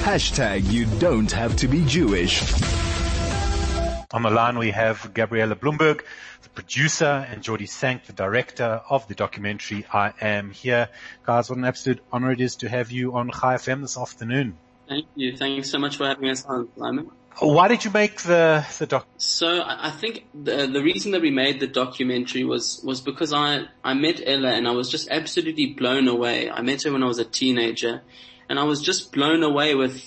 You don't have to be Jewish. On the line we have Gabriella Bloomberg, the producer, and Jordi Sank, the director of the documentary I Am Here. Guys, what an absolute honor it is to have you on Chai FM this afternoon. Thank you. Thank you so much for having us on, Simon. Why did you make the doc? So I think the reason that we made the documentary was because I met Ella and I was just absolutely blown away. I met her when I was a teenager and I was just blown away with,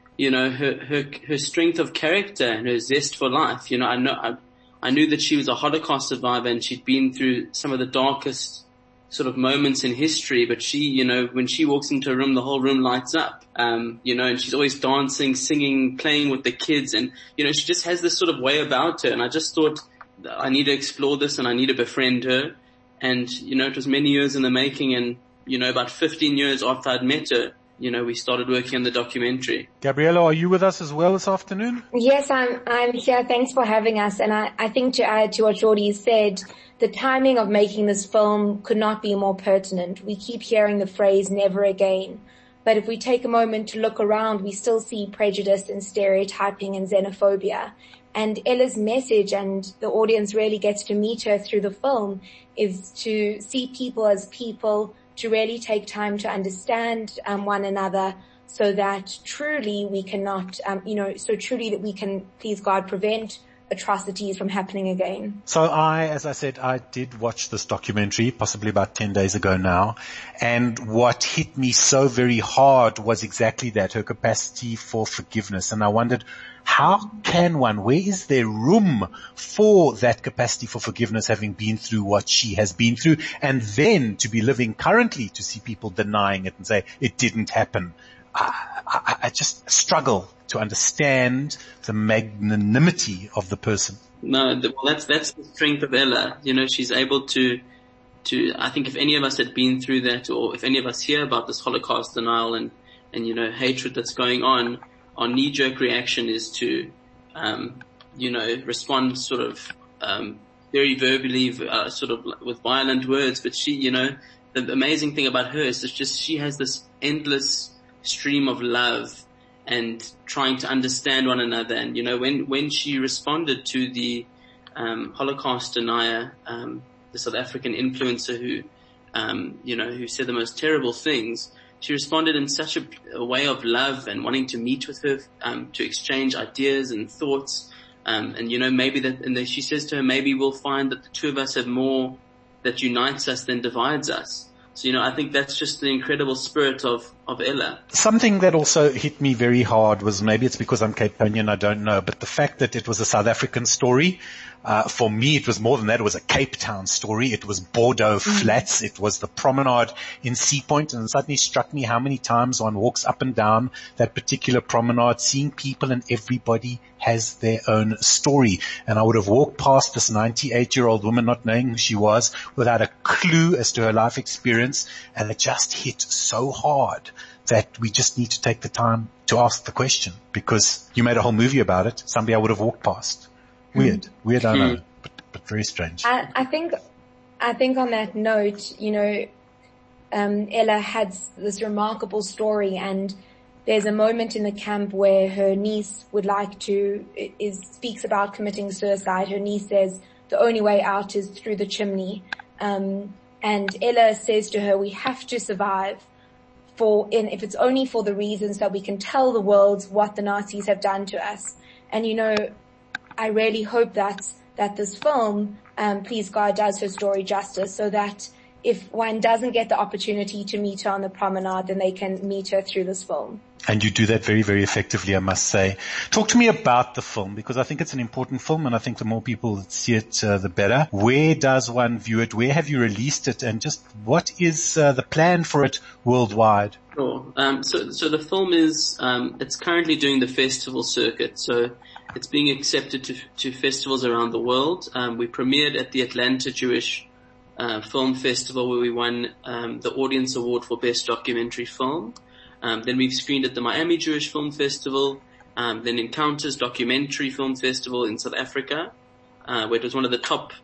her strength of character and her zest for life. I knew that she was a Holocaust survivor and she'd been through some of the darkest sort of moments in history, but she, when she walks into a room, the whole room lights up, and she's always dancing, singing, playing with the kids, and, she just has this sort of way about her, and I just thought, I need to explore this and I need to befriend her, and, it was many years in the making, and, about 15 years after I'd met her, we started working on the documentary. Gabriella, are you with us as well this afternoon? Yes, I'm here. Thanks for having us. And I think to add to what Jordi said, the timing of making this film could not be more pertinent. We keep hearing the phrase never again. But if we take a moment to look around, we still see prejudice and stereotyping and xenophobia. And Ella's message, and the audience really gets to meet her through the film, is to see people as people, to really take time to understand one another, so that truly we cannot, truly that we can, please God, prevent atrocities from happening again. So as I said, I did watch this documentary possibly about 10 days ago now, and what hit me so very hard was exactly that, her capacity for forgiveness. And I wondered, where is there room for that capacity for forgiveness, having been through what she has been through, and then to be living currently to see people denying it and say it didn't happen. I just struggle to understand the magnanimity of the person. No, that's the strength of Ella. She's able to, I think if any of us had been through that, or if any of us hear about this Holocaust denial and hatred that's going on, our knee-jerk reaction is to, respond sort of, very verbally, sort of with violent words. But she, the amazing thing about her is just she has this endless stream of love and trying to understand one another. And, when she responded to the, Holocaust denier, the South African influencer who said the most terrible things, she responded in such a way of love and wanting to meet with her, to exchange ideas and thoughts. She says to her, maybe we'll find that the two of us have more that unites us than divides us. So, I think that's just the incredible spirit of Ella. Something that also hit me very hard was, maybe it's because I'm Cape Townian, I don't know, but the fact that it was a South African story. For me, it was more than that. It was a Cape Town story. It was Bordeaux Flats. It was the promenade in Sea Point. And it suddenly struck me how many times one walks up and down that particular promenade, seeing people, and everybody has their own story. And I would have walked past this 98-year-old woman, not knowing who she was, without a clue as to her life experience. And it just hit so hard that we just need to take the time to ask the question, because you made a whole movie about it. Somebody I would have walked past. Weird, I know, but very strange. I think on that note, Ella had this remarkable story, and there's a moment in the camp where her niece speaks about committing suicide. Her niece says the only way out is through the chimney. And Ella says to her, we have to survive if it's only for the reasons that we can tell the world what the Nazis have done to us. And I really hope that this film, please God, does her story justice, so that if one doesn't get the opportunity to meet her on the promenade, then they can meet her through this film. And you do that very, very effectively, I must say. Talk to me about the film, because I think it's an important film, and I think the more people that see it, the better. Where does one view it? Where have you released it? And just what is the plan for it worldwide? Sure. So the film is, it's currently doing the festival circuit. So it's being accepted to festivals around the world. We premiered at the Atlanta Jewish Film Festival, where we won the Audience Award for Best Documentary Film. Then we've screened at the Miami Jewish Film Festival, then Encounters Documentary Film Festival in South Africa, where it was one of the top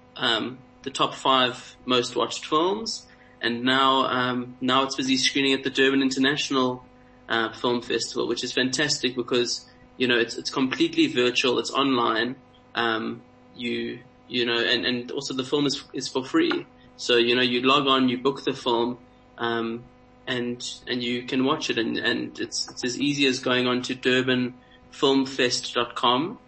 5 most watched films. And now it's busy screening at the Durban International Film Festival, which is fantastic because, it's completely virtual, it's online, and also the film is for free. So, you log on, you book the film, and you can watch it, and it's as easy as going on to durbanfilmfest.com,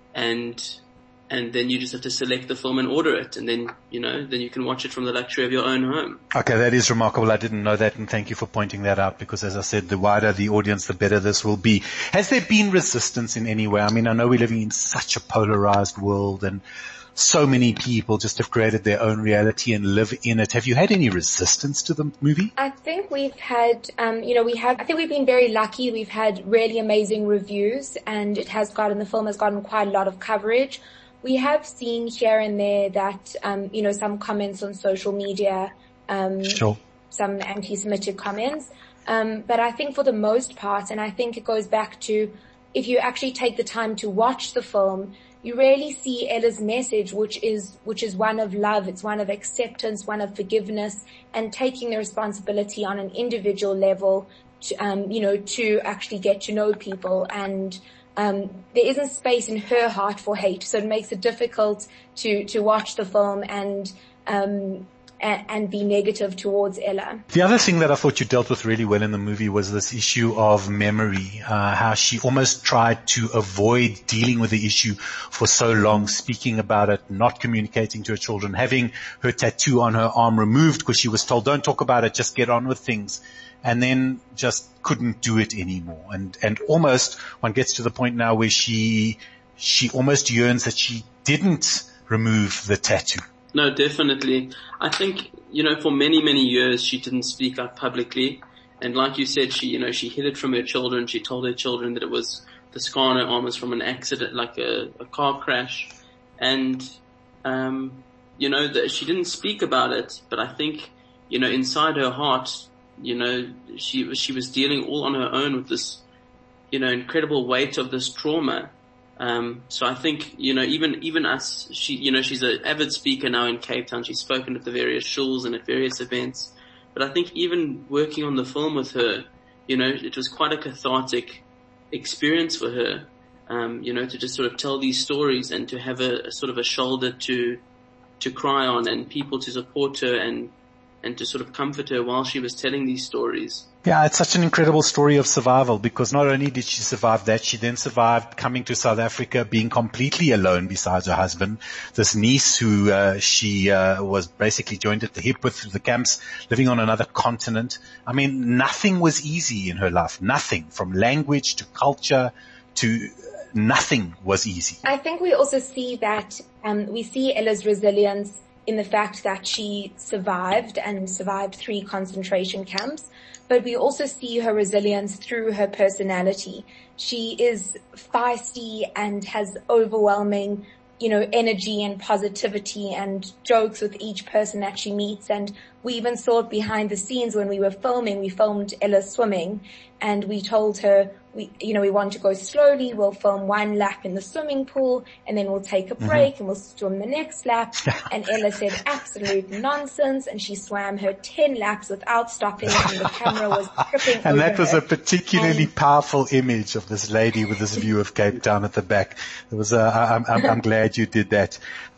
and then you just have to select the film and order it, and then you can watch it from the luxury of your own home. Okay, that is remarkable. I didn't know that, and thank you for pointing that out, because as I said, the wider the audience, the better this will be. Has there been resistance in any way? I mean, I know we're living in such a polarized world, and so many people just have created their own reality and live in it. Have you had any resistance to the movie? I think we've had, I think we've been very lucky. We've had really amazing reviews, and the film has gotten quite a lot of coverage. We have seen here and there that, some comments on social media, Sure. some anti-Semitic comments. But I think for the most part, and I think it goes back to, if you actually take the time to watch the film, you really see Ella's message, which is one of love. It's one of acceptance, one of forgiveness, and taking the responsibility on an individual level to, to actually get to know people. And there isn't space in her heart for hate, so it makes it difficult to watch the film and be negative towards Ella. The other thing that I thought you dealt with really well in the movie was this issue of memory, how she almost tried to avoid dealing with the issue for so long, speaking about it, not communicating to her children, having her tattoo on her arm removed because she was told, don't talk about it, just get on with things. And then just couldn't do it anymore. And almost one gets to the point now where she almost yearns that she didn't remove the tattoo. No, definitely. I think, for many, many years she didn't speak up publicly. And like you said, she hid it from her children. She told her children that the scar on her arm was from an accident, like a car crash. And, that she didn't speak about it. But I think, inside her heart, she was dealing all on her own with this, incredible weight of this trauma. So I think, even us, she's an avid speaker now in Cape Town. She's spoken at the various shuls and at various events. But I think even working on the film with her, it was quite a cathartic experience for her, to just sort of tell these stories and to have a sort of a shoulder to cry on and people to support her and to sort of comfort her while she was telling these stories. Yeah, it's such an incredible story of survival, because not only did she survive that, she then survived coming to South Africa, being completely alone besides her husband, this niece who she was basically joined at the hip with through the camps, living on another continent. I mean, nothing was easy in her life. Nothing, from language to culture to nothing was easy. I think we also see that we see Ella's resilience in the fact that she survived 3 concentration camps, but we also see her resilience through her personality. She is feisty and has overwhelming, energy and positivity and jokes with each person that she meets. And we even saw it behind the scenes when we were filming. We filmed Ella swimming, and we told her, we want to go slowly. We'll film 1 lap in the swimming pool, and then we'll take a break and we'll swim the next lap. And Ella said absolute nonsense, and she swam her 10 laps without stopping, and the camera was tripping over And that was her. a particularly powerful image of this lady with this view of Cape Town at the back. It was, I'm glad you did that.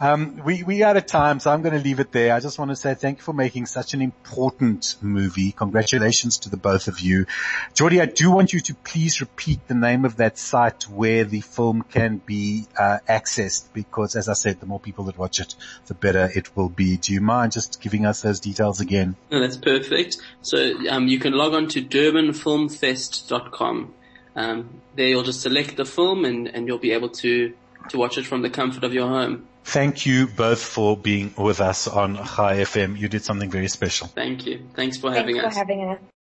We out of time, so I'm going to leave it there. I just want to say thank you for making such an important movie. Congratulations to the both of you. Jordi, I do want you to please repeat the name of that site where the film can be accessed, because as I said, the more people that watch it, the better it will be. Do you mind just giving us those details again? No, that's perfect. So you can log on to durbanfilmfest.com. There you'll just select the film and you'll be able to watch it from the comfort of your home. Thank you both for being with us on Chai FM. You did something very special. Thank you. Thanks for having us.